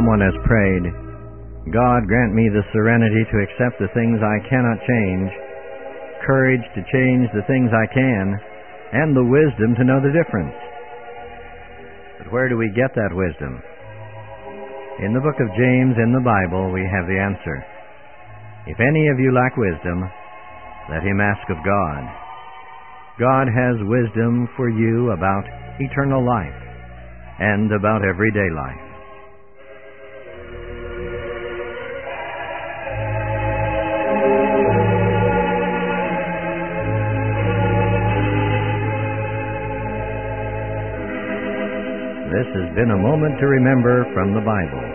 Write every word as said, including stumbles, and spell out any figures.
Someone has prayed, God grant me the serenity to accept the things I cannot change, courage to change the things I can, and the wisdom to know the difference. But where do we get that wisdom? In the book of James in the Bible we have the answer. If any of you lack wisdom, let him ask of God. God has wisdom for you about eternal life and about everyday life. This has been a moment to remember from the Bible.